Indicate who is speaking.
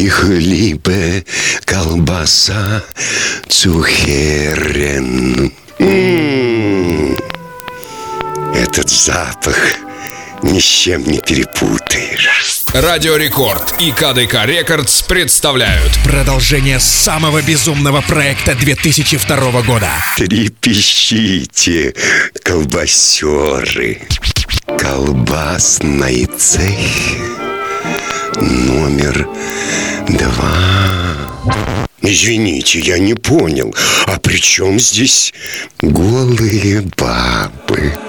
Speaker 1: и хлебе колбаса цухерен. Этот запах ни с чем не перепутаешь.
Speaker 2: Радио Рекорд и КДК Рекордс представляют
Speaker 3: продолжение самого безумного проекта 2002 года.
Speaker 1: Трепещите, колбасеры. Колбасный цех номер 2. Извините, я не понял. А при чем здесь голые бабы?